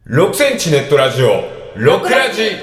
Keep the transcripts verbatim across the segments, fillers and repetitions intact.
ろくセンチネットラジオろくラジ。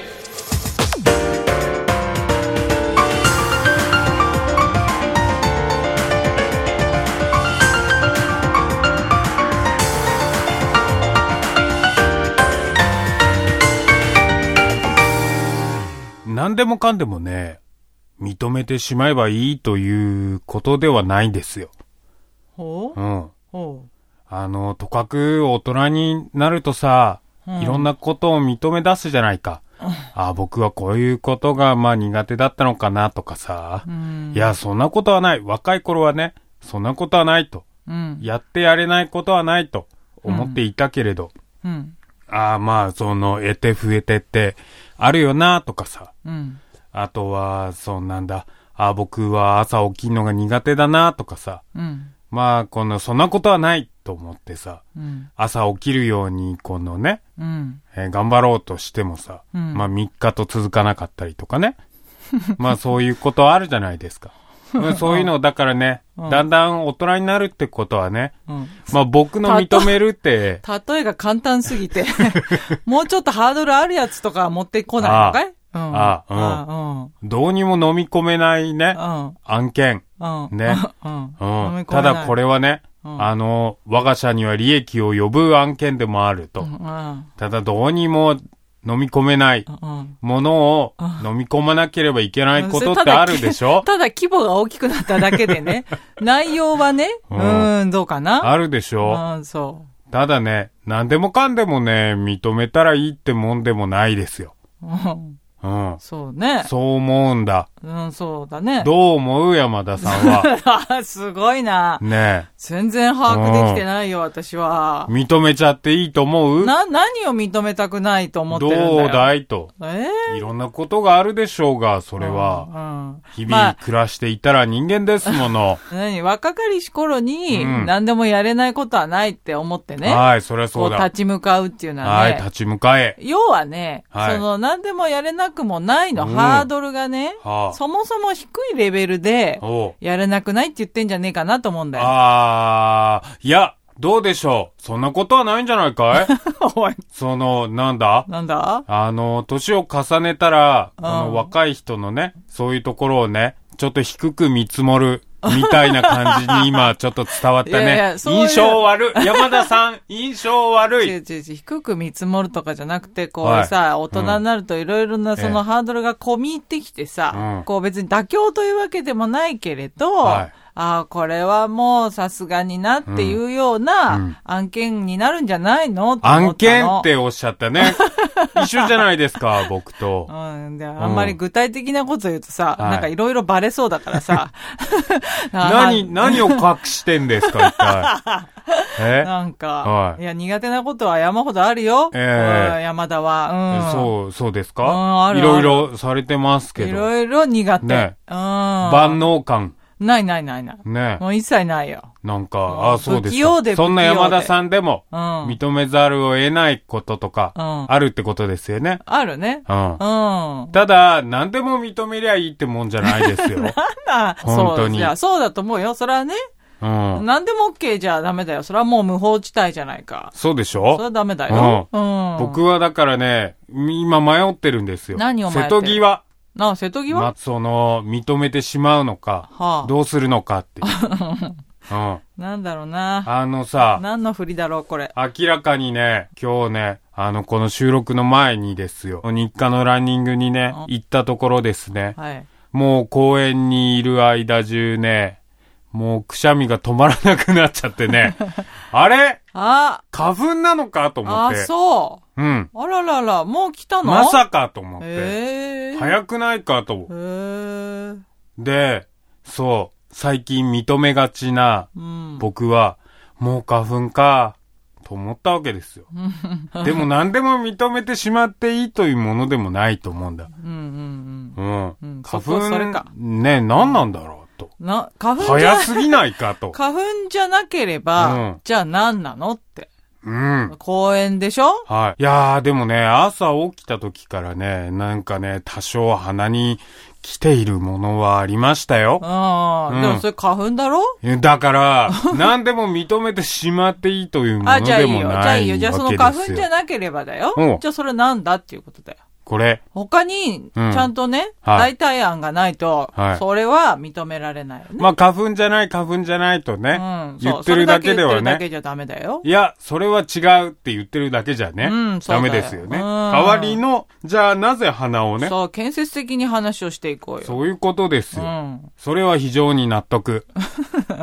何でもかんでもね、認めてしまえばいいということではないんですよ。 ほう、 うん。 ほう。 あの、とかく大人になるとさ、うん、いろんなことを認め出すじゃないか。うん、あ、僕はこういうことがまあ苦手だったのかなとかさ。うん、いや、そんなことはない。若い頃はね、そんなことはないと。うん、やってやれないことはないと思っていたけれど。うんうん、ああ、まあ、その、得て増えてってあるよなとかさ。うん、あとは、そうなんだ。あ、僕は朝起きるのが苦手だなとかさ。うん、まあ、この、そんなことはないと思ってさ。うん、朝起きるように、このね、うんえー、頑張ろうとしてもさ。うん、まあ、みっかと続かなかったりとかね。まあ、そういうことあるじゃないですか。そういうのだからね、うん、だんだん大人になるってことはね、うん、まあ僕の認めるって。 例えが簡単すぎて、もうちょっとハードルあるやつとか持ってこないのかい？うん、 ああ、うんあ、うん。どうにも飲み込めないね、うん、案件。うん、ね、うんうん。ただこれはね、うん、あの、我が社には利益を呼ぶ案件でもあると。うん、ただどうにも飲み込めないものを飲み込まなければいけないことってあるでしょ、 うん、た, ただ規模が大きくなっただけでね。内容はね、うん、うーん、どうかなあるでしょ、うん、そう。ただね、何でもかんでもね、認めたらいいってもんでもないですよ。うんうん。 そうね。 そう思うんだ。 うん、そうだね。 どう思う山田さんは。 すごいな。 ねえ。 全然把握できてないよ、うん、私は。 認めちゃっていいと思う？ な、何を認めたくないと思ってるんだよ。 どうだいと。 えー、 いろんなことがあるでしょうが、それは。うんうん、日々暮らしていたら人間ですもの。 まあ、何若かりし頃に、何でもやれないことはないって思ってね。 はい、それはそうだ。 こう立ち向かうっていうのはね。 はい、立ち向かえ。 要はね、はい、その何でもやれなくもないの、うん、ハードルがね、はあ、そもそも低いレベルでやれなくないって言ってんじゃねえかなと思うんだよ。 ああ、いや、どうでしょう。そんなことはないんじゃないかい？おい。その、なんだなんだあの、年を重ねたら、この若い人のね、そういうところをね、ちょっと低く見積もる。みたいな感じに今ちょっと伝わったね。いやいやそういう印象悪い。山田さん、印象悪い。 違う違う違う。低く見積もるとかじゃなくて、こうさ、はい、大人になるといろいろなそのハードルが込み入ってきてさ、うん、こう別に妥協というわけでもないけれど、はいああ、これはもうさすがになっていうような案件になるんじゃないの、うん、って思ったの。 案件っておっしゃったね。一緒じゃないですか、僕と。 うん。で、あんまり具体的なこと言うとさ、うん、なんかいろいろバレそうだからさ。 何、何を隠してんですか、一体。 えなんか、はい、いや、苦手なことは山ほどあるよ。えー、山田は。 うん。そう、そうですか、うん、あるあるいろいろされてますけど。 いろいろ苦手。 ね。うん。万能感。 ないないないない。ねもう一切ないよ。 なんか、ああ、そうですか。そんな山田さんでも、認めざるを得ないこととか、あるってことですよね。 うん、あるね。うん。うん。 ただ、何でも認めりゃいいってもんじゃないですよ。 なんだ、本当に。そういや、そうだと思うよ。それはね。うん。何でも OK じゃダメだよ。それはもう無法地帯じゃないか。 そうでしょ？ それはダメだよ。うん。 うん、僕はだからね、今迷ってるんですよ。 何を迷ってる？ 瀬戸際。 なあ、瀬戸際？ ま、その、認めてしまうのか、はあ、どうするのかって。 うん、なんだろうな。 あのさ、 何の振りだろう、これ。 明らかにね、今日ね、あの、この収録の前にですよ、日課のランニングにね、行ったところですね。はい。もう公園にいる間中ね、もうくしゃみが止まらなくなっちゃってね。あれあ花粉なのかと思って。 あ、そう。 うん。 あららら、もう来たの？ まさかと思って。 へー。 早くないかと。 へー。 で、そう、最近認めがちな、僕は、うん、もう花粉か、と思ったわけですよ。でも何でも認めてしまっていいというものでもないと思うんだ。うんうんうん。うん。花粉、それかね、何なんだろう。 な、花粉早すぎないかと。 花粉じゃなければ、うん、じゃあ何なのって。 うん。 公園でしょ？ はい。いやー、でもね、朝起きた時からね、なんかね、多少鼻に来ているものはありましたよ。 ああ、うん、でもそれ花粉だろ？ だから、何でも認めてしまっていいというものでもないわけですよ。 あ、じゃあいいよ。じゃあいいよ。じゃあその花粉じゃなければだよ。うん、じゃあそれなんだっていうことだよ。 これ。 他に、ちゃんとね、うん、代替案がないと、はい、それは認められないよね。 まあ、花粉じゃない、花粉じゃないとね、うん、言ってるだけではね。言ってるだけじゃダメだよ。 いや、それは違うって言ってるだけじゃね、うん、ダメですよね。代わりの、じゃあなぜ鼻をね。 そう、建設的に話をしていこうよ。 そういうことですよ。うん、それは非常に納得。 うん、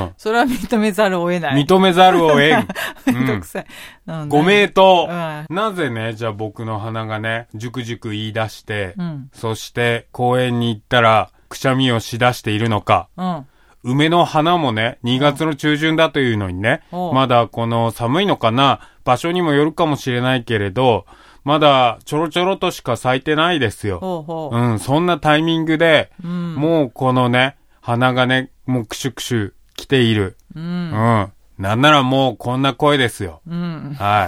それは認めざるを得ない。 認めざるを得ん。 めんどくさい。 うん、ご名答、うん。なぜね、じゃあ僕の鼻がね、じゅくじゅく言い出して、うん、そして公園に行ったらくしゃみをしだしているのか、うん、梅の花もねにがつの中旬だというのにね、うん、まだこの寒いのかな、場所にもよるかもしれないけれどまだちょろちょろとしか咲いてないですよ。ほうほう、うん、そんなタイミングで、うん、もうこのね花がねもうクシュクシュ来ている、うん、うんなんならもうこんな声ですよ。うん。はい。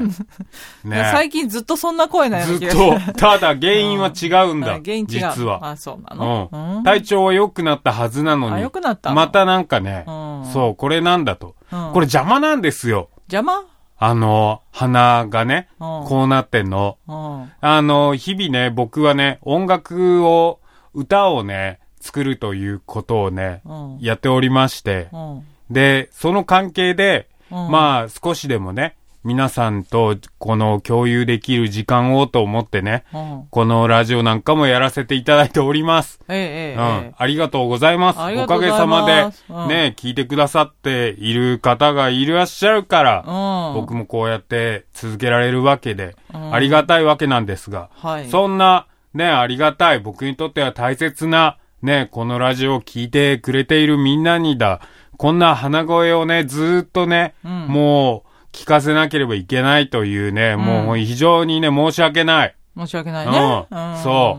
ね。最近ずっとそんな声なのずっと。ただ原因は違うんだ。うん、原因違う。実は。 あ、そうなの、 うん、体調は良くなったはずなのに。 あ、良くなったの？ またなんかね、うん、そう、これなんだと、うん。これ邪魔なんですよ。 邪魔？ あの、鼻がね、うん、こうなってんの、うん。あの、日々ね、僕はね、音楽を、歌をね、作るということをね、うん、やっておりまして、うんで、その関係で、うん、まあ少しでもね、皆さんとこの共有できる時間をと思ってね、うん、このラジオなんかもやらせていただいております。ええ、うん、ええ、ありがとうございます。おかげさまで、うん、ね、聞いてくださっている方がいらっしゃるから、うん、僕もこうやって続けられるわけで、うん、ありがたいわけなんですが、はい、そんなね、ありがたい、僕にとっては大切な、ね、このラジオを聞いてくれているみんなにだ、こんな鼻声をね、ずーっとね、うん、もう聞かせなければいけないというね、うん、もう非常にね、申し訳ない。 申し訳ないね。 うん。うん、そう。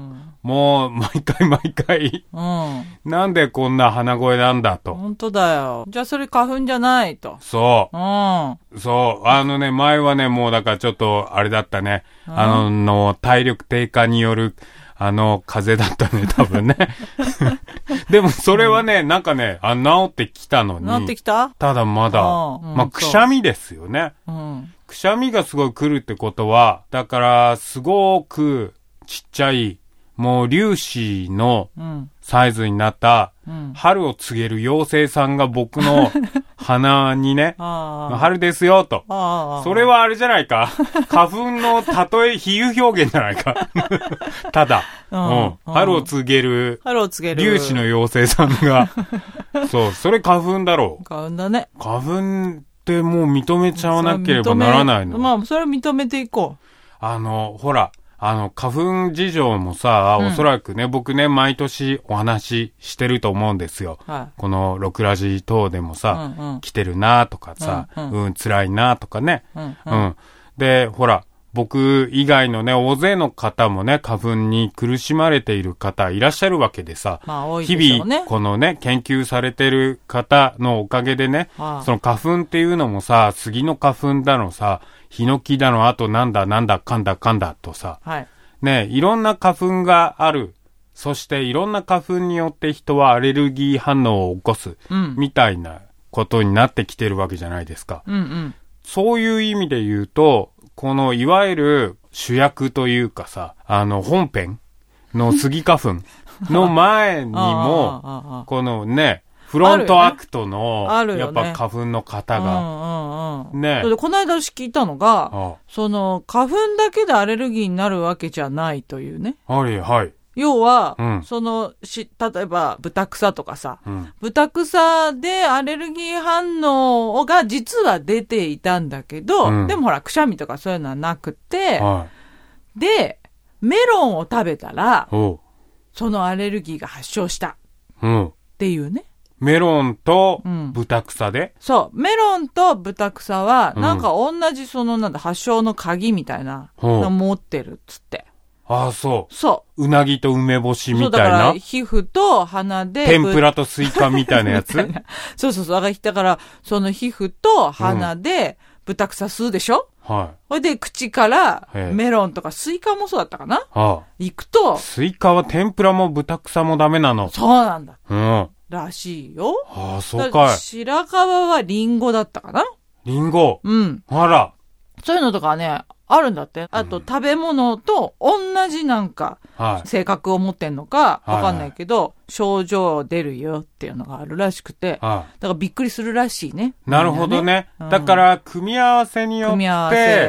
もう、毎回毎回、うん、なんでこんな鼻声なんだと。 本当だよ。じゃあそれ花粉じゃないと。 そう。うん。そう。あのね、前はね、もうだからちょっと、あれだったね。うん、あの、の体力低下による、あの、風邪だったね、多分ね。でも、それはね、うん、なんかね、あ、治ってきたのに。 治ってきた？ ただまだ、うん、まあ、くしゃみですよね。うん、くしゃみがすごい来るってことは、だから、すごくちっちゃい、もう粒子のサイズになった、うん、春を告げる妖精さんが僕の鼻にね、春ですよと。それはあれじゃないか。花粉の例え、比喩表現じゃないか。ただ、うん、春を告げる、 春を告げる粒子の妖精さんが、そう、それ花粉だろう。 花粉だね。 花粉ってもう認めちゃわなければならないの。 まあ、それは認めていこう。 あの、ほら、あの、花粉事情もさ、うん、おそらくね、僕ね、毎年お話ししてると思うんですよ。はい、この、ロクラジ等でもさ、うんうん、来てるなとかさ、うん、うんうん、辛いなとかね、うんうんうん。で、ほら、僕以外のね、大勢の方もね、花粉に苦しまれている方いらっしゃるわけでさ、 まあ多いでしょうね、 日々、このね、研究されてる方のおかげでね、はあ、その花粉っていうのもさ、杉の花粉だのさ、ヒノキだの、あとなんだなんだかんだかんだとさ、はい、ね、いろんな花粉がある。そしていろんな花粉によって人はアレルギー反応を起こす、うん、みたいなことになってきてるわけじゃないですか。うんうん、そういう意味で言うと、このいわゆる主役というかさ、あの本編のスギ花粉の前にも、このね、フロントアクトの、ね、やっぱ花粉の方が、 うんうんうん、ね。この間私聞いたのが、ああその花粉だけでアレルギーになるわけじゃないというね。 はいはい。 要は、うん、そのし例えば豚草とかさ、うん、豚草でアレルギー反応が実は出ていたんだけど、うん、でもほらくしゃみとかそういうのはなくて、はい、でメロンを食べたらそのアレルギーが発症したっていうね。 メロンと豚草で、 うん、そうメロンと豚草はなんか同じそのなんだ発症の鍵みたいなの持ってるっつって。 ああ、そう。 そう。 うなぎと梅干しみたいな。そう、だから皮膚と鼻で。 天ぷらとスイカみたいなやつそうそうそう。だから、だからその皮膚と鼻で、 豚草吸うでしょ。 はい。 それで口からメロンとかスイカもそうだったかな。 はあ、 行くと。 スイカは天ぷらも豚草もダメなの。 そうなんだ。 うん。 らしいよ。 ああ、そうかい。 白皮はリンゴだったかな。 リンゴ。 うん。 あら。 そういうのとかね、あるんだって。あと、食べ物と同じなんか、性格を持ってんのか、わかんないけど、はいはい、症状出るよっていうのがあるらしくて、はい、だからびっくりするらしいね。 なるほどね。うん、だから、組み合わせによって、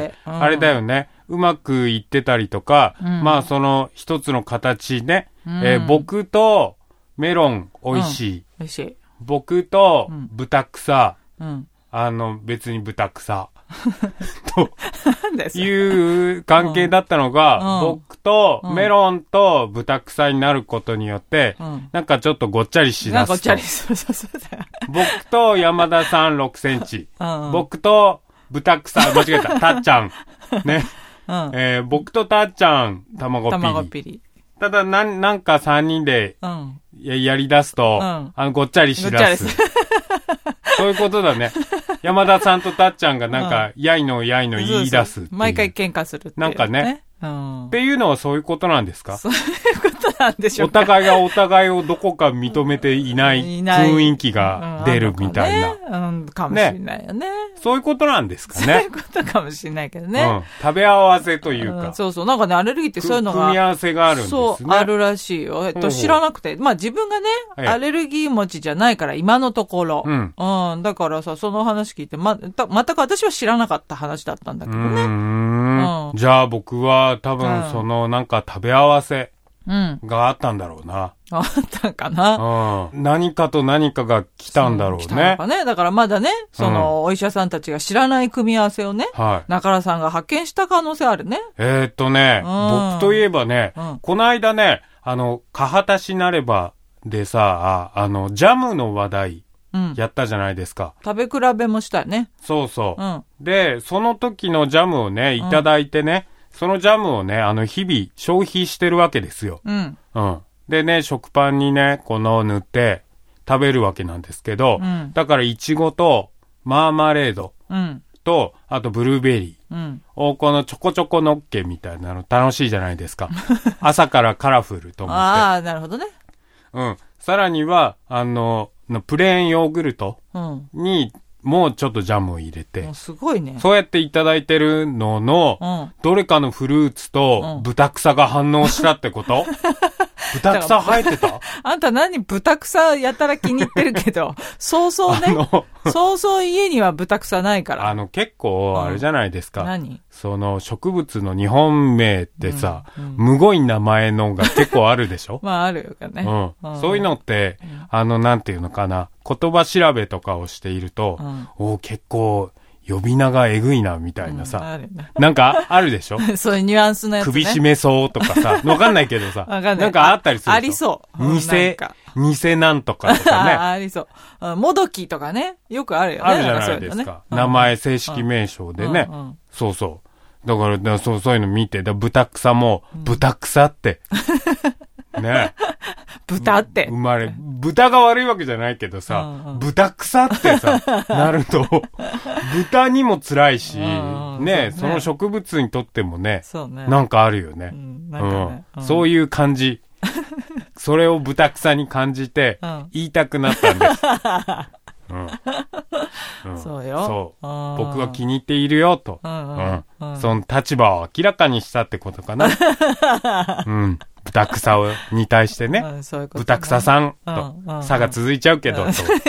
うん、あれだよね。うまくいってたりとか、うん、まあ、その一つの形ね、うん、えー、僕とメロン美味しい。 美味しい。 僕と豚草、 うん、 あの、別に豚草。という関係だったのが、うん、僕とメロンと豚草になることによって、うん、なんかちょっとごっちゃりしだすと。ごっちゃりそうそうそう僕と山田さんろくセンチ、うん、僕と豚草、間違えた、たっちゃん。ね。うんえー、僕とたっちゃん、卵ピリ。卵ピリ。ただ、なん、なんかさんにんでや、やり出すと、うん、あの、ごっちゃりしだす。そういうことだね。山田さんとたっちゃんがなんか、うん、やいのやいの言い出すそうそう。 毎回喧嘩するっていう、ね。 なんかね、うん。っていうのはそういうことなんですか？ そういうことなんでしょうか。 お互いがお互いをどこか認めていない雰囲気が出るみたいな。 うん、かね、うん、かもしれないよね。 そういうことなんですかね。 そういうことかもしれないけどね。うん、 食べ合わせというか、 うん。そうそう。なんかね、アレルギーってそういうのが。 組み合わせがあるんですね。 そう、あるらしいよ。えっと、知らなくて。まあ自分がね、アレルギー持ちじゃないから、今のところ。うん。うん。だからさ、その話聞いて、ま、た、全く私は知らなかった話だったんだけどね。うーん。うん、じゃあ僕は多分その、なんか食べ合わせがあったんだろうな。 うん、あったかな、 うん。何かと何かが来たんだろうね。来たのかね。だからまだね、その、お医者さんたちが知らない組み合わせをね、はい、中原さんが発見した可能性あるね。 えー、っとね、うん、僕といえばね、うん、この間ね、あの、かはたしなればでさ、あの、ジャムの話題、やったじゃないですか、 うん。食べ比べもしたよね。 そうそう。うん、で、その時のジャムをね、いただいてね、うん、そのジャムをね、あの、日々消費してるわけですよ。 うん。 うん。でね、食パンにね、この塗って食べるわけなんですけど、うん、だからイチゴとマーマレードと、うん、あとブルーベリー、うん、をこのちょこちょこのっけみたいなの楽しいじゃないですか。朝からカラフルと思って。 ああ、なるほどね。 うん。さらには、あの、のプレーンヨーグルトにもうちょっとジャムを入れて、 うん、すごいね。 そうやっていただいてるのの、うん、どれかのフルーツと豚草が反応したってこと、うん、豚草生えてたあんた何豚草やたら気に入ってるけど、そうそうね。そうそう家には豚草ないから。 あの結構あれじゃないですか。 うん、何その植物の日本名ってさ、うんうん、むごい名前のが結構あるでしょまああるよね、 うんうん。そういうのって、うん、あのなんていうのかな、言葉調べとかをしていると、うん、お結構呼び名がえぐいなみたいなさ、うん、あるね、なんかあるでしょそういうニュアンスのやつね。 首絞めそうとかさ、わかんないけどさ、わかんない、なんかあったりするでしょ。 ありそう。 偽、偽なんとかとかね。 あ, ありそう。もどきとかね。よくあるよね。 あるじゃないですか。ね、名前、正式名称でね、うんうん。そうそう。だから、そう、そういうの見て、だ豚草も、うん、豚草って。ね。 豚って。 生まれ、豚が悪いわけじゃないけどさ、うんうん、豚草ってさ、なると、豚にも辛いし、うんうん、ね、その植物にとってもね、 そうね、 なんかあるよね。うん、なんかね、うん、そういう感じ。それを豚草に感じて、言いたくなったんです。うんうん、そうよ。そう。僕は気に入っているよと。うんうんうん、その立場を明らかにしたってことかな。うん、豚草に対してね。うん、そういうことね、豚草さんと、うんうん、差が続いちゃうけど、うん、と、うん、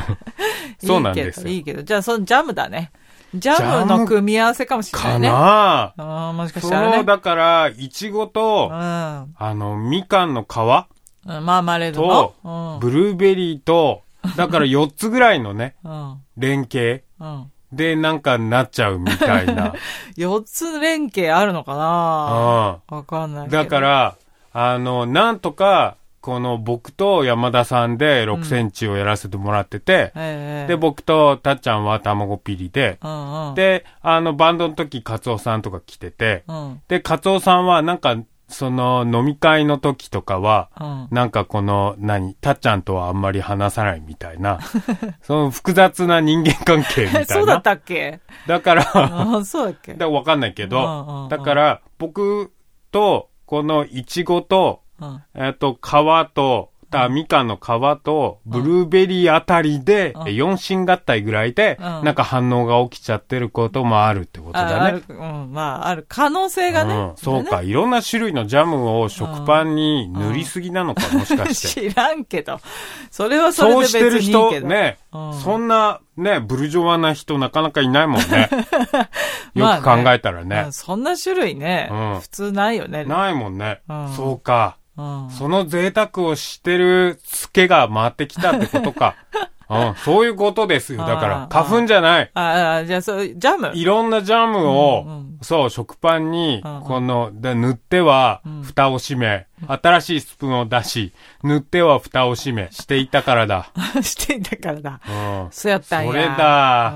そうなんですよ。 いいけど、じゃあそのジャムだね。ジャムの組み合わせかもしれないね。 かなぁ。あもしかしたらね。 そう、だから、いちごと、うん、あの、みかんの皮、 うん、マーマレードと、うん、ブルーベリーと、だからよっつぐらいのね、うん、連携、うん、でなんかなっちゃうみたいな。 よっつ連携あるのかな、うん、わかんないけど。 だから、あの、なんとか、この僕と山田さんでろくセンチをやらせてもらってて、うん、で、僕とたっちゃんは卵ピリで、うんうん、で、あの、バンドの時カツオさんとか来てて、うん、で、カツオさんはなんかその飲み会の時とかは、 うん、 なんかこの、何、たっちゃんとはあんまり話さないみたいな、その複雑な人間関係みたいな。 そうだったっけ？ だから、 あ、そうだっけ？ だからわかんないけど、だから僕と、このイチゴと、うん、えっと、皮と、みかんの皮とブルーベリーあたりで、うん、よん進合体ぐらいで、うん、なんか反応が起きちゃってることもあるってことだね。 あ、うん、まあ、ある可能性がね。 うん、そうか、ね。いろんな種類のジャムを食パンに塗りすぎなのか、うん、もしかして。 知らんけど。それはそれで別にいいけど。そうしてる人、 ね、うん、そんな、ね、ブルジョワな人なかなかいないもんね。よく考えたらね。 まあね、そんな種類ね、うん、普通ないよね。 ないもんね。うん、そうか。うん、その贅沢をしてるツケが回ってきたってことか。うん、そういうことですよ。だから、花粉じゃない。 ああ、じゃあ、そう、ジャムいろんなジャムを、うんうん、そう、食パンに、うんうん、この、で塗っては、蓋を閉め、うん、新しいスプーンを出し、塗っては蓋を閉め、していたからだ。 していたからだ。 うん。 そうやったんや。 それだ。うん、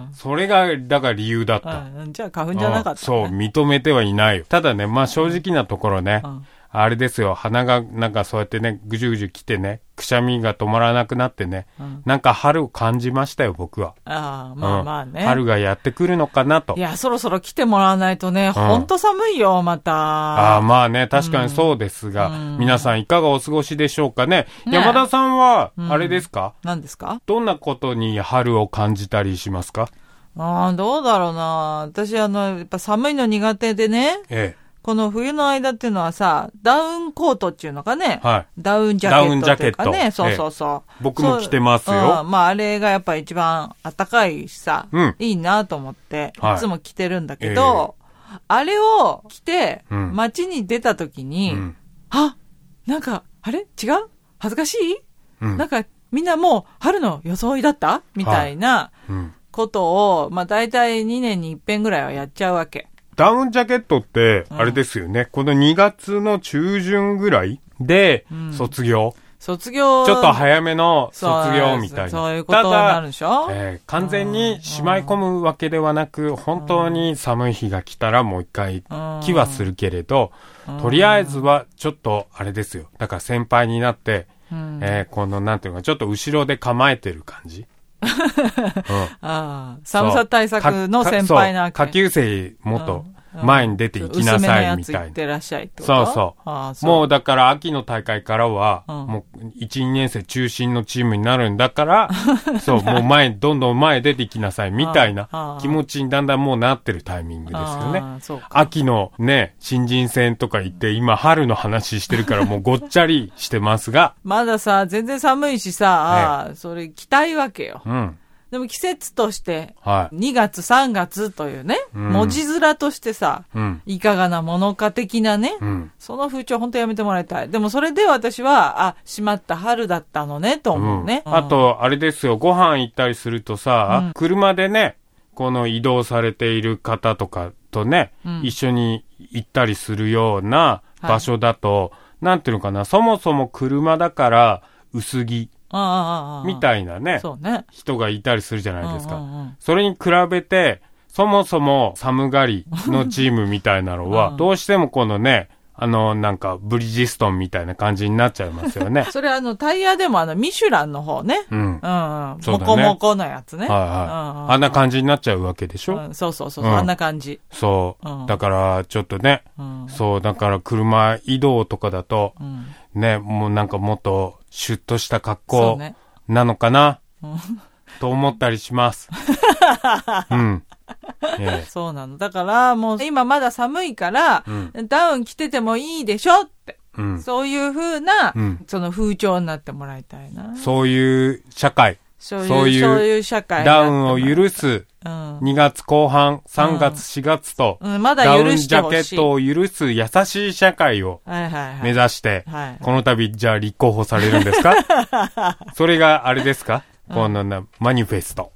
それが、だから理由だった。 うん、じゃあ、花粉じゃなかった、ね、 そう、認めてはいないよ。ただね、まあ、正直なところね、うんあれですよ、鼻がなんかそうやってね、ぐじゅぐじゅ来てね、くしゃみが止まらなくなってね、うん、なんか春を感じましたよ、僕は。 ああ、まあまあね、うん。 春がやってくるのかなと。 いや、そろそろ来てもらわないとね、うん、ほんと寒いよ、また。 ああ、まあね、確かにそうですが、うん、皆さんいかがお過ごしでしょうかね。ね山田さんは、あれですか、 うん、何ですか？ どんなことに春を感じたりしますか？ ああ、どうだろうな。私、あの、やっぱ寒いの苦手でね。ええ。この冬の間っていうのはさ、ダウンコートっていうのかね。はい。ダウンジャケットっていうかね。そうそうそう。 僕も着てますよ。 うん。まあ、あれがやっぱ一番暖かいしさ、うん、いいなと思って、いつも着てるんだけど、えー、あれを着て、街に出た時に、うん、あ、なんか、あれ違う？恥ずかしい？うん、なんか、みんなもう春の装いだったみたいなことを、まあ大体にねんに一遍ぐらいはやっちゃうわけ。 ダウンジャケットって、あれですよね、うん。このにがつの中旬ぐらいで、卒業。うん、卒業。ちょっと早めの卒業みたいな。 そういうことになるでしょ？ ただ、えー、完全にしまい込むわけではなく、本当に寒い日が来たらもう一回来はするけれど、とりあえずはちょっとあれですよ。だから先輩になって、うんえー、このなんていうか、ちょっと後ろで構えてる感じ。うん、 ああ寒さ対策の先輩なわけ。 下級生もっと前に出ていきなさいみたいな。 薄めのやつ行ってらっしゃいってこと？ そうそう。ああそうもうだから秋の大会からは、うん、もういち、にねん生中心のチームになるんだから、そう、もう前、どんどん前出ていきなさいみたいな気持ちにだんだんもうなってるタイミングですよね。秋のね、新人戦とか言って今春の話してるからもうごっちゃりしてますが。 まださ、全然寒いしさ、ね、それ着たいわけよ。うん。でも季節として、にがつ、さんがつというね、うん、文字面としてさ、うん、いかがなものか的なね、うん、その風潮本当やめてもらいたい。でもそれで私は、あ、しまった春だったのね、と思うね。 うんうん、あと、あれですよ、ご飯行ったりするとさ、うん、車でね、この移動されている方とかとね、うん、一緒に行ったりするような場所だと、はい、なんていうのかな、そもそも車だから薄着。ああああみたいなね、そうね、人がいたりするじゃないですか。うんうんうん、それに比べて、そもそも寒がりのチームみたいなのは、どうしてもこのね、あの、なんか、ブリヂストンみたいな感じになっちゃいますよね。 それあの、タイヤでもあの、ミシュランの方ね。うん。うん、うん。もこもこのやつね。はいはい、 うんうん。あんな感じになっちゃうわけでしょ、 うん、そうそうそう、うん、あんな感じ。 そう。うん、だから、ちょっとね、うん、そう、だから車移動とかだと、うん、ね、もうなんかもっと、シュッとした格好なのかな、ね、と思ったりします。うん。 ええ、そうなの。だからもう今まだ寒いから、うん、ダウン着ててもいいでしょって、うん、そういう風な、うん、その風潮になってもらいたいな。 そういう社会。 そういう、そういう、そういう社会。 ダウンを許す、うん、にがつこう半、さんがつ、しがつと、 うん、まだ許してほしい。 ダウンジャケットを許す優しい社会を目指して、はいはいはい、この度じゃあ立候補されるんですか？それがあれですか、うん、このなマニフェスト。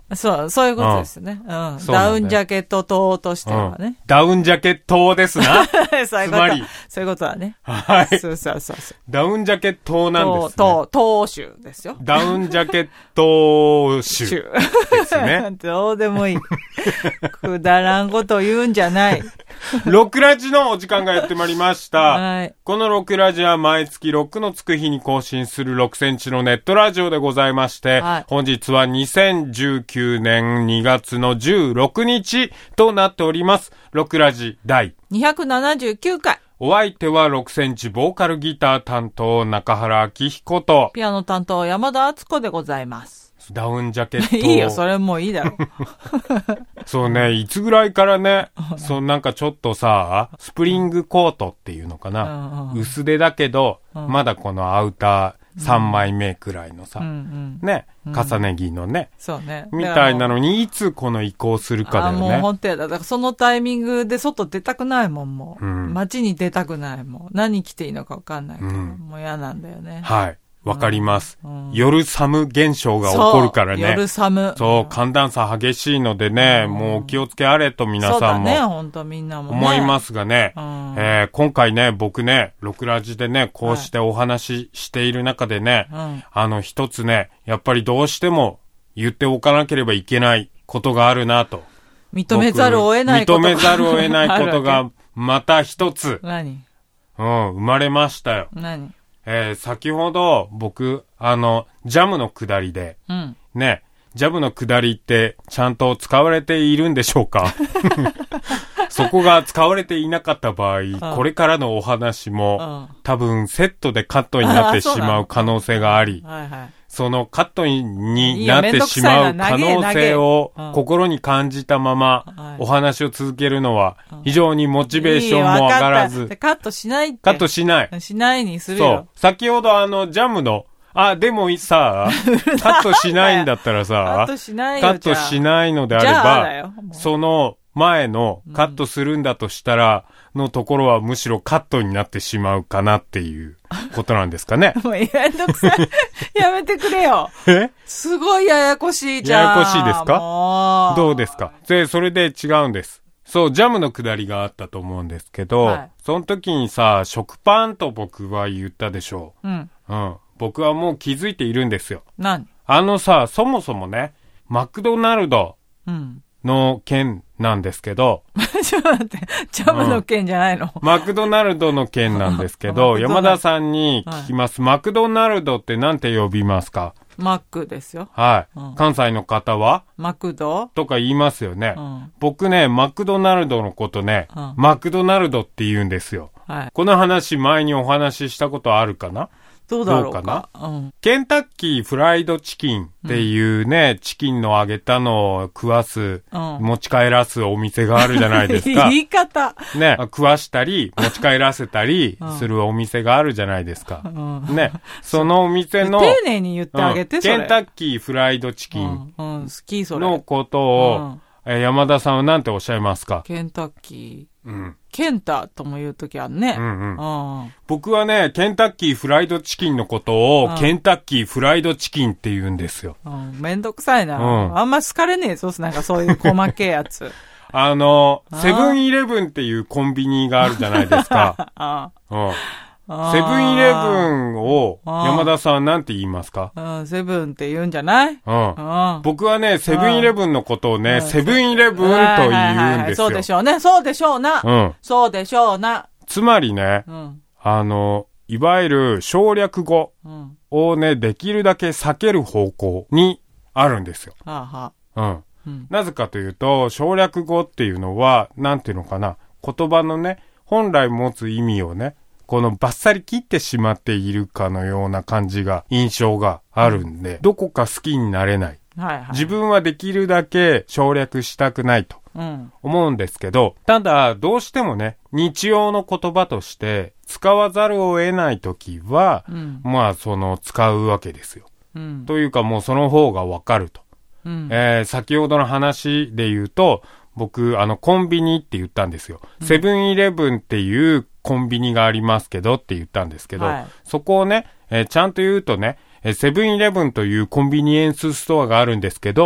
そう、そういうことですね。うん。うん、ダウンジャケット党としてはね。うん、 ダウンジャケットですな。 そういうこと。つまり。そういうことだね。 はい。 そうそうそうそう。 ダウンジャケットなんですね。 党、党州ですよ。 ダウンジャケット州。州。ですね。 どうでもいい。くだらんことを言うんじゃない。 ロクラジのお時間がやってまいりました。 はい。 このロクラジは毎月ろくのつく日に更新するろくセンチのネットラジオでございまして、はい、本日はにせんじゅうきゅうねんにがつのじゅうろくにちとなっております。ロクラジ第にひゃくななじゅうきゅうかい。 お相手はろくセンチボーカルギター担当中原明彦とピアノ担当山田敦子でございます。 ダウンジャケット。 いいよ、それもういいだろ。 そうね、いつぐらいからね、そうなんかちょっとさ、スプリングコートっていうのかな。うん、薄手だけど、うん、まだこのアウターさんまいめくらいのさ、うんうん、ね、重ね着のね、 そうね。 みたいなのにいつこの移行するかだよね。 あ、もう本当やだ。だからそのタイミングで外出たくないもん、もう。うん、街に出たくないもん。何着ていいのか分かんないけど、うん、もう嫌なんだよね。 はい。わかります、うんうん。夜寒現象が起こるからね。 夜寒。 そう、寒暖差激しいのでね、うん、もう気をつけあれと皆さんも。そうだね、ほんとみんなもね。 思いますがね、うん、えー、今回ね、僕ね、ロクラジでね、こうしてお話ししている中でね、はい、あの一つね、やっぱりどうしても言っておかなければいけないことがあるなと。 認めざるを得ないこと認めざるを得ないことがまた一つ。 何？ うん、生まれましたよ。 何？ えー、先ほど僕、あの、ジャムの下りで、うん、ね、ジャムの下りってちゃんと使われているんでしょうかそこが使われていなかった場合、うん、これからのお話も、うん、多分セットでカットになってしまう可能性があり、 はいはい、 そのカットになってしまう可能性を心に感じたままお話を続けるのは非常にモチベーションも上がらず。 カットしないって。 カットしない。 しないにするよ。 そう。先ほどあのジャムの、あ、でもさ、カットしないんだったらさ、 カットしないよ。 カットしないのであれば、その前のカットするんだとしたら、のところはむしろカットになってしまうかなっていうことなんですかね。 もうめんどくさい。やめてくれよ。 え？ すごいややこしいじゃん。 ややこしいですか？どうですか？で、それで違うんです。そう、ジャムのくだりがあったと思うんですけど、はい、その時にさ、食パンと僕は言ったでしょう。うん。うん。僕はもう気づいているんですよ。 何？ あのさ、そもそもね、マクドナルドの件なんですけど、 うん、ちょっと待って、ジャムの件じゃないの、 うん、マクドナルドの件なんですけど、山田さんに聞きます、はい。マクドナルドってなんて呼びますか？ マックですよ。 はい。うん、関西の方はマクドとか言いますよね、うん。僕ね、マクドナルドのことね、うん、マクドナルドって言うんですよ。はい、この話前にお話ししたことあるかな？ どうだろうか。 どうかな、うん、ケンタッキーフライドチキンっていうね、うん、チキンの揚げたのを食わす、うん、持ち帰らすお店があるじゃないですか。 言い方。 ね、食わしたり、持ち帰らせたりするお店があるじゃないですか。うん、ね、そのお店の、 丁寧に言ってあげて、 うん、 それ。 ケンタッキーフライドチキンのことを、 うん、 山田さんは何ておっしゃいますか？ ケンタッキー。うん。ケンタとも言うときあるね、 うんうんうん。僕はね、ケンタッキーフライドチキンのことを、うん、ケンタッキーフライドチキンって言うんですよ。 うん、めんどくさいな。うん、あんま好かれねえぞ、なんかそういう細けえやつ。 あの、セブンイレブンっていうコンビニがあるじゃないですか。あうんセブンイレブンを山田さんは何て言いますか？ うん、セブンって言うんじゃない？ うん。僕はね、セブンイレブンのことをね、セブンイレブンと言うんですよ。 そうでしょうね。そうでしょうな。うん。そうでしょうな。 つまりね、うん、あの、いわゆる省略語をね、できるだけ避ける方向にあるんですよ。 はあはあ、うん。うん。なぜかというと、省略語っていうのは、なんていうのかな、言葉のね、本来持つ意味をね、このバッサリ切ってしまっているかのような感じが、印象があるんで、どこか好きになれない。 はいはい、 自分はできるだけ省略したくないと思うんですけど、うん、ただどうしてもね、日常の言葉として使わざるを得ないときは、うん、まあその使うわけですよ。うん、というかもうその方がわかると。うんえー、先ほどの話で言うと、僕、あの、コンビニって言ったんですよ。セブンイレブンっていうコンビニがありますけどって言ったんですけど、はい、そこをね、えー、ちゃんと言うとね、セブンイレブンというコンビニエンスストアがあるんですけど、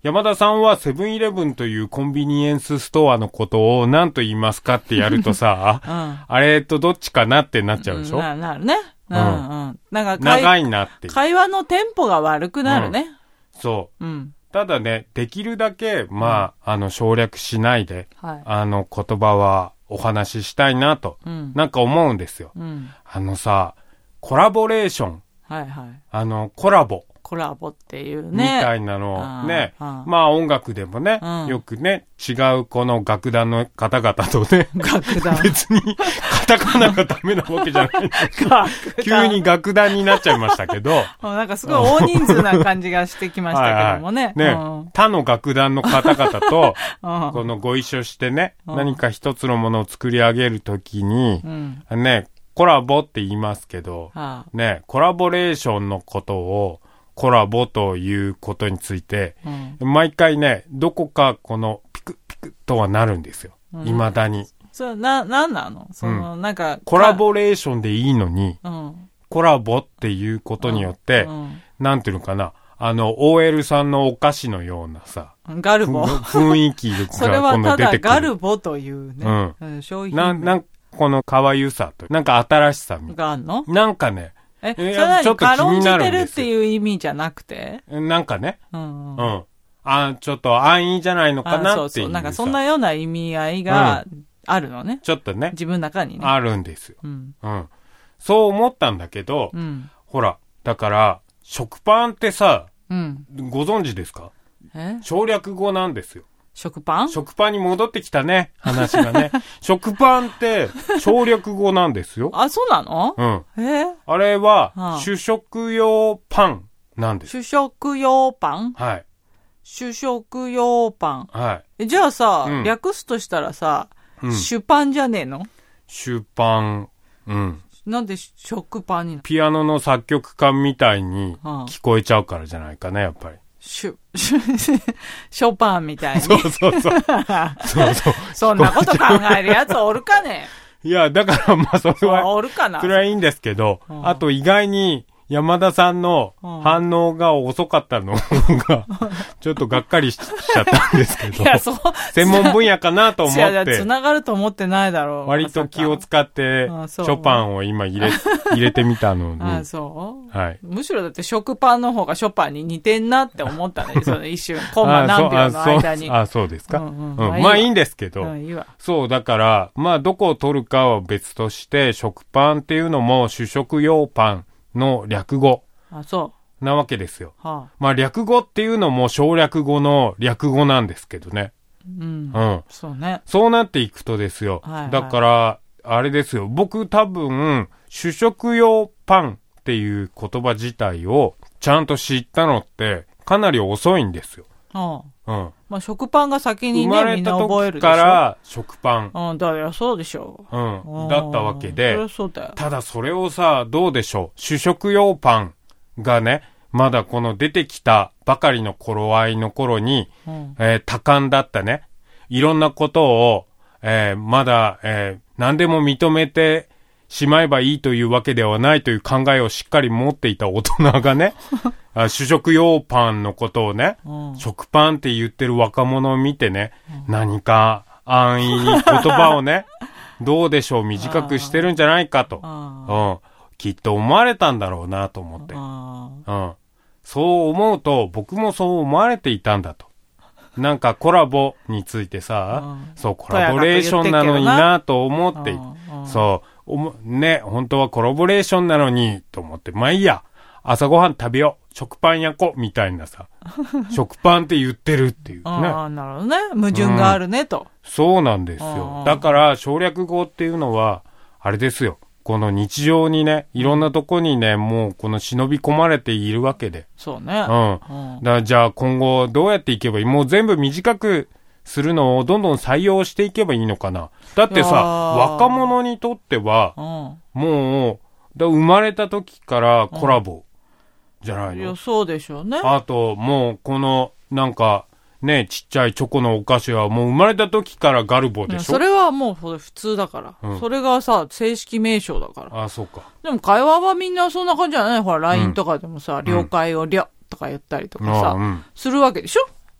山田さんはセブンイレブンというコンビニエンスストアのことを何と言いますかってやるとさ、うん、あれとどっちかなってなっちゃうでしょ、うん、 な, なるね。うんうん。なんか長いなって会話のテンポが悪くなるね。 うん、そう。うん。ただね、できるだけ、まあ、うん、あの、省略しないで、はい、あの、言葉はお話ししたいなと、うん、なんか思うんですよ。うん、あのさ、コラボレーション。はいはい。あの、コラボ。 コラボっていうね。 みたいなのね。まあ音楽でもね、うん、よくね、違うこの楽団の方々とね。楽団。別にカタカナがダメなわけじゃない急に楽団になっちゃいましたけど。 なんかすごい大人数な感じがしてきましたけどもね。 はいはい、ね、うん、他の楽団の方々と、このご一緒してね、うん、何か一つのものを作り上げるときに、うん、ね、コラボって言いますけど、はあ、ね、コラボレーションのことを、コラボということについて、うん、毎回ね、どこかこのピクピクとはなるんですよ。うん、未だに。 それな、なんなのその、うん、なんか。 コラボレーションでいいのに、うん、コラボっていうことによって、うんうん、なんていうのかな、あの、オーエル さんのお菓子のようなさ、 ガルボ雰囲気がこの出てくる。それはただガルボというね、 うん、商品な。なんこの可愛さと、なんか新しさみがあんのなんかね、 え、それは何軽んじてるっていう意味じゃなくてなんかね。うん、うん。うん。あ、ちょっと安易じゃないのかなっていう。そうそう。 なんかそんなような意味合いがあるのね。うん、 ちょっとね。 自分の中にね。 あるんですよ。うん。うん。そう思ったんだけど、うん、ほら、だから、食パンってさ、うん、ご存知ですか？え？省略語なんですよ。 食パン？ 食パンに戻ってきたね、話がね。食パンって省略語なんですよ。 あ、そうなの？ うん。えー、あれは、はあ、主食用パンなんです。 主食用パン？ はい。 主食用パン。 はい。 じゃあさ、うん、略すとしたらさ、うん、主パンじゃねえの？ 主パン。うん。 なんで食パンになる？ ピアノの作曲家みたいに聞こえちゃうからじゃないかね、やっぱり。 シュ、ショパンみたいに。 そうそうそう。そうそう。 そんなこと考えるやつおるかね？ いや、だからまあそれは、 おるかな？ それはいいんですけど、うん、あと意外に山田さんの反応が遅かったのが、ちょっとがっかりしちゃったんですけど、いやそう専門分野かなと思って。いや、 つながると思ってないだろう。 割と気を使って、ショパンを今入れ、入れてみたのに。 あ、そうはい。 むしろだって食パンの方がショパンに似てんなって思ったね。その一瞬、コンマ何秒の間に。 あ、そうですか。うんうんうん、まあいいんですけど、うん、いいわ。そう、だから、まあどこを取るかは別として、食パンっていうのも主食用パンの略語。 あ、そう。 なわけですよ。はあ、まあ略語っていうのも省略語の略語なんですけどね。 うん。うん。そうね。 そうなっていくとですよ。はいはい、だから、あれですよ。僕多分、主食用パンっていう言葉自体をちゃんと知ったのってかなり遅いんですよ。 ああ。うん。まあ食パンが先にね、 生まれた時から食パン。 うん、だからそうでしょう。うん。だったわけで。 そりゃそうだよ。 ただそれをさ、どうでしょう。主食用パンがね、まだこの出てきたばかりの頃合いの頃に、うん、えー、多感だったね。いろんなことを、えー、まだ、えー、何でも認めてしまえばいいというわけではないという考えをしっかり持っていた大人がね、あ主食用パンのことをね、うん、食パンって言ってる若者を見てね、うん、何か安易に言葉をね、どうでしょう短くしてるんじゃないかと、うん、きっと思われたんだろうなと思って、うん、そう思うと僕もそう思われていたんだと。なんかコラボについてさ、うん、そうコラボレーションなのになと思って、うん、そうおもね本当はコラボレーションなのにと思って、まあいいや、朝ごはん食べよう、食パン焼こうみたいなさ、食パンって言ってるっていうね。 ああ、なるほどね。矛盾があるね、うん、と。 そうなんですよ。だから省略語っていうのはあれですよ。この日常にね、いろんなとこにね、もうこの忍び込まれているわけで。 そうね。 うん。うん、だからじゃあ今後どうやっていけばいい？もう全部短くするのをどんどん採用していけばいいのかな。だってさ、若者にとっては、うん、もう、だ生まれた時からコラボじゃないの？いや、そうでしょうね。 あと、もうこの、なんか、ね、ちっちゃいチョコのお菓子はもう生まれた時からガルボでしょ。 それはもう普通だから、うん、それがさ正式名称だから。 あ、そうか。 でも会話はみんなそんな感じじゃない？ほら ライン とかでもさ、うん、了解をりょとか言ったりとかさ、うん、するわけでしょ。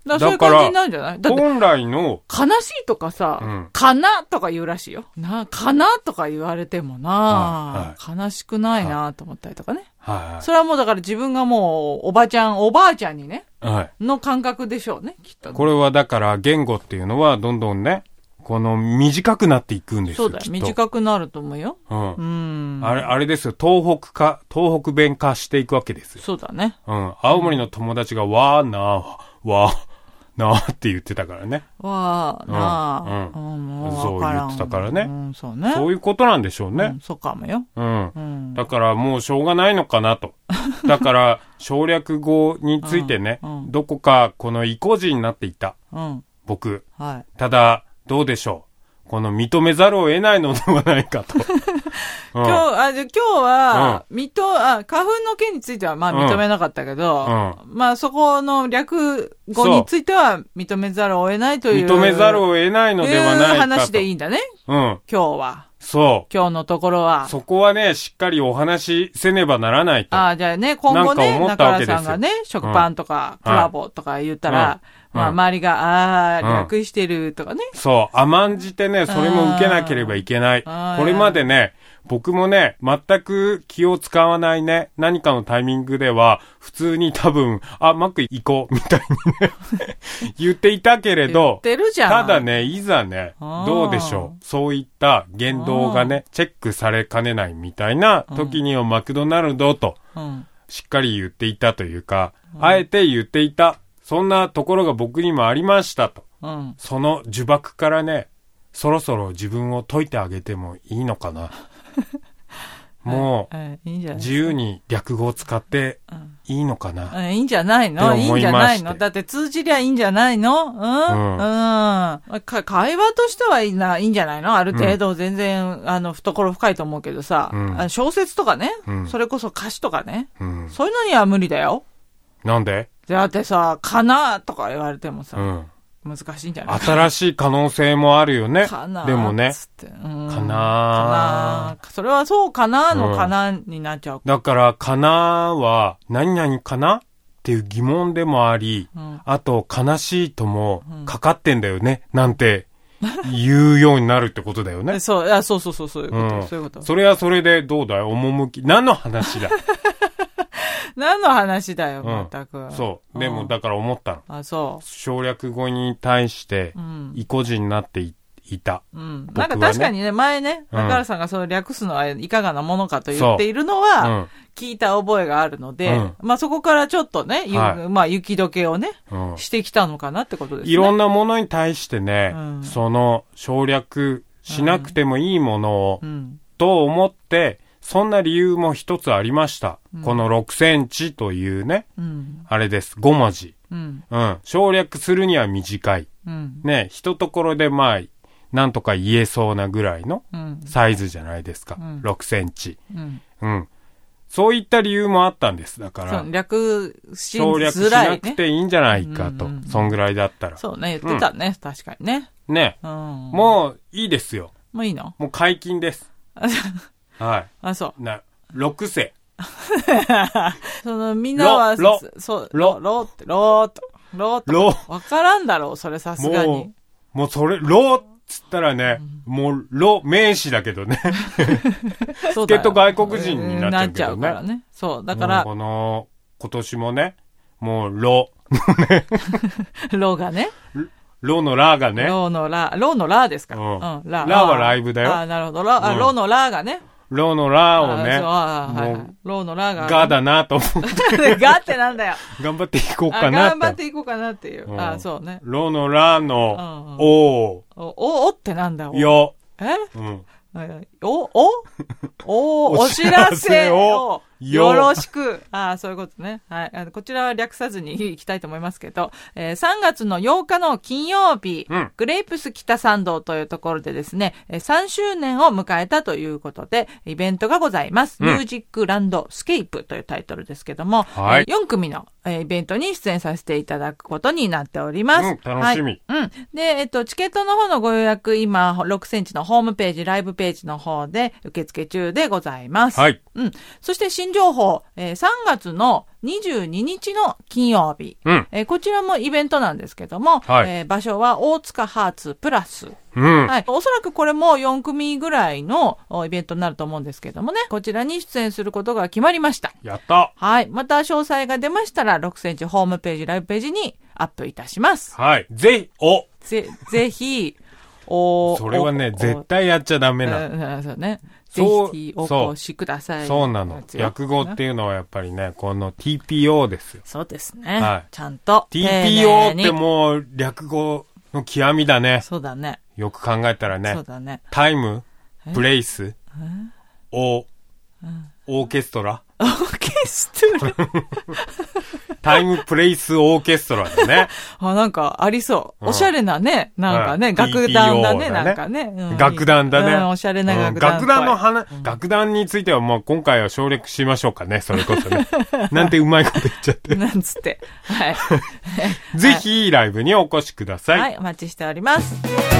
だからそういう感じになるんじゃない？だって本来の悲しいとかさ、うん、かなとか言うらしいよ。な、かなとか言われてもな、はいはい、悲しくないなと思ったりとかね。はいはい、それはもうだから自分がもうおばちゃん、おばあちゃんにね、はい、の感覚でしょうね、きっと、ね。 これはだから言語っていうのはどんどんね、この短くなっていくんですよ。 そうだよ。短くなると思うよ。うん。 うん。あれ、あれですよ。東北化、東北弁化していくわけですよ。 そうだね。 うん。青森の友達が、わーなー、わーなーって言ってたからね。 わーなー。 うん。うん。そう言ってたからね。 うん、そうね。 そういうことなんでしょうね。 うん、そうかもよ。 うん。うん、だからもうしょうがないのかなと。だから、省略語についてね、うんうん、どこかこの意固地になっていた。うん。僕。はい。ただ、どうでしょう。この認めざるを得ないのではないかと。 今日、あ、じゃ今日は、うん、認、あ、花粉の件についてはまあ認めなかったけど、うん、まあそこの略語については認めざるを得ないという。 認めざるを得ないのではないかと。いう話でいいんだね。うん。今日は。 そう。 今日のところは。 そこはね、しっかりお話しせねばならないと。 ああ、じゃあね、今後ね、中原さんがね、食パンとか、コラボとか言ったら、うん、まあ、周りが、ああ、略してるとかね、 うん。そう。甘んじてね、それも受けなければいけない。これまでね、僕もね、全く気を使わないね、何かのタイミングでは、普通に多分、あ、マック行こう、みたいにね、言っていたけれど、 言ってるじゃん。 ただね、いざね、どうでしょう。そういった言動がね、チェックされかねないみたいな時にはマクドナルドと、しっかり言っていたというか、あえて言っていた。そんなところが僕にもありましたと。うん、その呪縛からね、そろそろ自分を解いてあげてもいいのかな。もう、はいはい、いい自由に略語を使っていいのかな。 うん、いいんじゃないの？いいんじゃないの？だって通じりゃいいんじゃないの？うん、うん、うん。会話としてはいいな、いいんじゃないの？ある程度全然、うん、あの、懐深いと思うけどさ、うん、あの小説とかね、うん、それこそ歌詞とかね、うん、そういうのには無理だよ。 なんで？ だってさ、かなとか言われてもさ、うん、難しいんじゃない？ 新しい可能性もあるよね。 かなでもね。 つって、うん、 かなかなそれはそうかなのかなになっちゃう。 うん、だから、かなは、何々かなっていう疑問でもあり、うん、あと、悲しいとも、かかってんだよね、うん、なんて、言うようになるってことだよね。 そう、あ、そうそうそう、そういうこと、うん、そういうこと。 それはそれでどうだい？趣。何の話だ何の話だよ、まったく、 うん。そう。でも、だから思ったの。 あ、そう。 省略語に対して、意固地になっていいた。 うん。なんか確かにね、前ね、中原さんがそれを略すのはいかがなものかと言っているのは、聞いた覚えがあるので、うん、まあそこからちょっとね、はい、まあ雪解けをね、うん、してきたのかなってことですね。 いろんなものに対してね、うん、その省略しなくてもいいものを、うん、と思って、そんな理由も一つありました。うん、このろくセンチというね、うん、あれです。ごもじ。うんうん、省略するには短い。うん、ね、一ところでまあ、なんとか言えそうなぐらいのサイズじゃないですか。うん、ろくセンチ、うんうん。そういった理由もあったんです。だから。 略し省略しなくていいんじゃないかと。うんうん、そんぐらいだったら。 そうね、言ってたね。うん、確かにね。 ね、うん。もういいですよ。 もういいの？ もう解禁です。はい。 あ、そう。 な、ろく世。 その、みんなは、 ロ、 そう、ロ、ロって、ローと、ローと。 ロ。 わからんだろう、それさすがに。 もう、もうそれ、ローっつったらね、うん、もう、ロ、名詞だけどね。そうだよ。助っ人外国人になっちゃうけどね。なっちゃうからね。 そう、だから。 この、今年もね、もう、ロ。 ロがね。 ロのラがね。 ロのラ、ロのラですか。うん。 うん、ラ。ラはライブだよ。 あ、なるほど。ロ、あ、ロのラがね。 ロのラをね。 そう、はいはい。ロのラが。 ガだなと思って。 ガってなんだよ。 頑張っていこうかなと。頑張っていこうかなっていう。あ、そうね。 ロのラの、おお、おってなんだよ。 よ。 えうん。お、おおお知らせをよろしく。ああ、そういうことね。はい。あのこちらは略さずにいきたいと思いますけど、えー、さんがつのようかの金曜日、うん、グレープス北参道というところでですね、さんしゅうねんを迎えたということで、イベントがございます。うん、ミュージックランドスケープというタイトルですけども、はい、えー、よん組の、えー、イベントに出演させていただくことになっております。 うん、楽しみ。 はい、うん。で、えっと、チケットの方のご予約、今、ろくセンチのホームページ、ライブページの方で受付中でございます。 はい。 うん。そして新演情報、えー、さんがつのにじゅうににちの金曜日、 うんえー、こちらもイベントなんですけども、 はいえー、場所は大塚ハーツプラス、 うん、 はい、おそらくこれもよんくみぐらいのイベントになると思うんですけどもね、こちらに出演することが決まりました。 やった。 はい、また詳細が出ましたらろくセンチホームページライブページにアップいたします。 はい、ぜひおぜぜひおそれはね絶対やっちゃダメな、 うん、そうね、ぜひお越しください。 そうなの。略語っていうのはやっぱりね、この ティーピーオー ですよ。 そうですね。 はい。 ちゃんと。 ティーピーオー ってもう略語の極みだね。 そうだね。 よく考えたらね。 そうだね。 タイム、プレイス、オー、オーケストラ。 オーケストラタイムプレイスオーケストラだね。 あ、なんかありそう。おしゃれなね、うん、なんかね、うん、楽団だね、なんかね。うん、 楽団だね、 うん。おしゃれな楽団、うん。 楽団の話、うん、楽団についてはもう今回は省略しましょうかね、それこそね。なんてうまいこと言っちゃって。 なんつって。はい。 ぜひライブにお越しください。 はい、お待ちしております。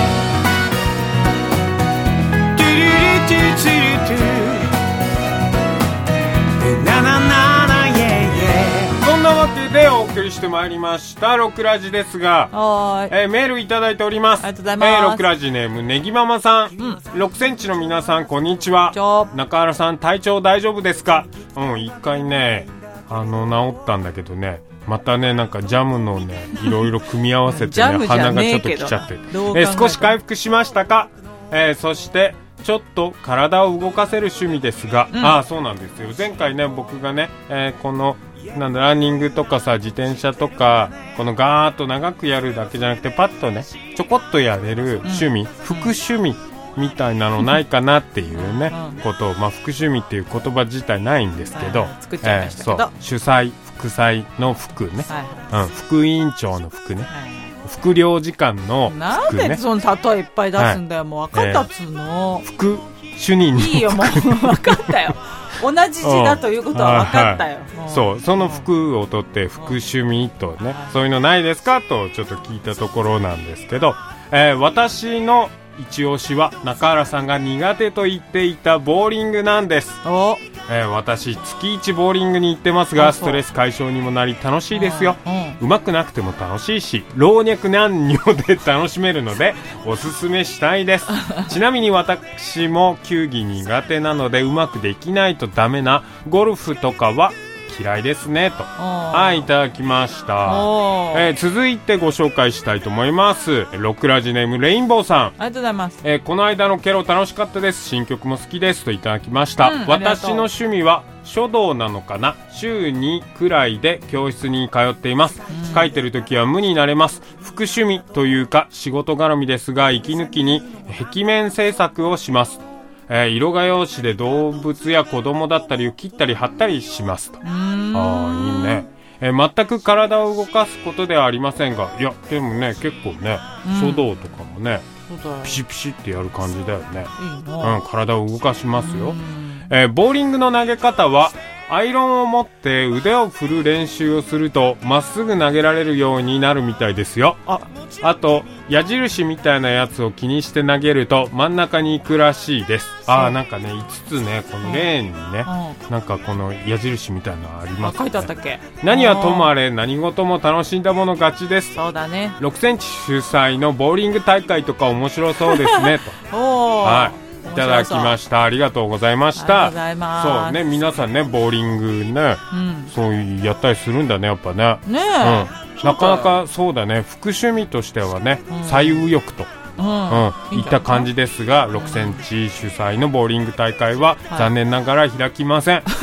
そんなわけでお送りしてまいりましたロクラジですが、 はい、 えー、メールいただいております。 ありがとうございます。 えー、ロクラジネームネギママさん、うん、ろくセンチの皆さんこんにちは。中原さん体調大丈夫ですか？うん、一回ねあの治ったんだけどね、またねなんかジャムのねいろいろ組み合わせてね鼻がちょっときちゃって、えー、少し回復しましたか？えー、そしてちょっと体を動かせる趣味ですが、うん、ああそうなんですよ。前回ね僕がね、えー、このなんだランニングとかさ自転車とかこのガーッと長くやるだけじゃなくてパッとねちょこっとやれる趣味、うん、副趣味みたいなのないかなっていうね、うん、ことを、まあ、副趣味っていう言葉自体ないんですけど、 作っちゃいましたけど、えー、そう主催副催の副ね、はいうん、副委員長の副ね、 はい副領事館の副ね。 なんでその例えいっぱい出すんだよ、はい、もう分かったっつうの、 えー、副主任のいいよもう分かったよ同じ字だということは分かったよ、 うんはい、そうその副を取って副趣味とね、そういうのないですかとちょっと聞いたところなんですけど、えー、私の一押しは中原さんが苦手と言っていたボーリングなんです。 お、 えー、私月一ボーリングに行ってますがストレス解消にもなり楽しいですよ。うまくなくても楽しいし老若男女で楽しめるのでおすすめしたいですちなみに私も球技苦手なのでうまくできないとダメなゴルフとかは嫌いですねと、はい、いただきました。えー、続いてご紹介したいと思います。ロクラジネームレインボーさん、 ありがとうございます。 えー、この間のケロ楽しかったです。新曲も好きですといただきました。うん、私の趣味は書道なのかな。週にくらいで教室に通っています。うん、書いてる時は無になれます。副趣味というか仕事絡みですが息抜きに壁面制作をします。えー、色画用紙で動物や子供だったりを切ったり貼ったりしますと。 うーん、 あーいいね。えー、全く体を動かすことではありませんが、いやでもね結構ね、うん、書道とかもねピシピシってやる感じだよね。 いいな、 うん、体を動かしますよ。えー、ボーリングの投げ方はアイロンを持って腕を振る練習をするとまっすぐ投げられるようになるみたいですよ。あ、あと矢印みたいなやつを気にして投げると真ん中に行くらしいです。あーなんかねいつつねこのレーンにね、うん、なんかこの矢印みたいなのありますね。 書いてあったっけ。 何はともあれ何事も楽しんだもの勝ちです。 そうだね。 ろくセンチ主催のボーリング大会とか面白そうですねとおー、 はい、いただきました。ありがとうございました。 ありがとうございます。 そうね、皆さんねボーリングね、うん、そういうやったりするんだねやっぱね。 ねえ、 うん、なかなかそうだね副趣味としてはね、うん、最右翼と、うんうん、いった感じですが、ろくセンチ主催のボーリング大会は残念ながら開きません、はい、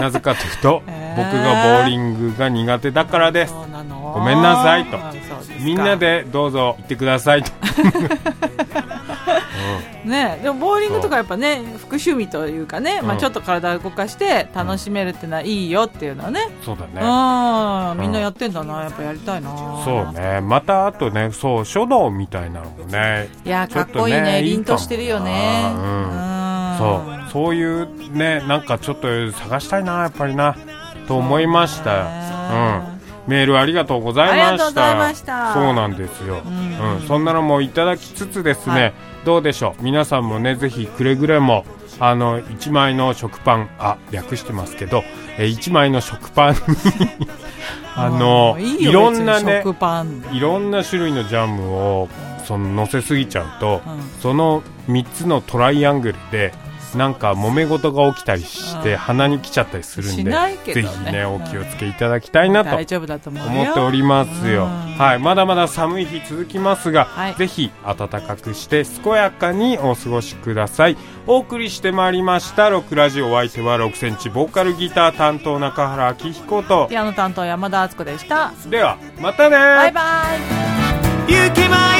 なぜかというと、えー、僕がボーリングが苦手だからです。ごめんなさいと、みんなでどうぞ行ってくださいとうん、ね、でもボーリングとかやっぱね副趣味というかね、まあ、ちょっと体を動かして楽しめるっていうのはいいよっていうのはね、 うん、そうだね、 うん、みんなやってんだな、やっぱやりたいな。 そうね、またあとねそう書道みたいなのもね、 いやかっこいいね、凛としてるよね、うん、 うん、そうそういうねなんかちょっと探したいなやっぱりなと思いました。うん、メールありがとうございました。 ありがとうございました。 そうなんですよ、うんうん、そんなのもいただきつつですね、はい、どうでしょう皆さんもねぜひくれぐれもあのいちまいの食パン、あ略してますけど、えいちまいの食パンにあのいいよいろんなね食パンいろんな種類のジャムをその乗せすぎちゃうと、うん、そのみっつのトライアングルでなんか揉め事が起きたりして鼻に来ちゃったりするんで、 ね、 ぜひねお気をつけいただきたいなと思っておりますよ。はい、まだまだ寒い日続きますが、はい、ぜひ暖かくして健やかにお過ごしください。お送りしてまいりましたロックラジオ、お相手はろくセンチボーカルギター担当中原明彦とピアノ担当山田敦子でした。 ではまたね、 バイバイ。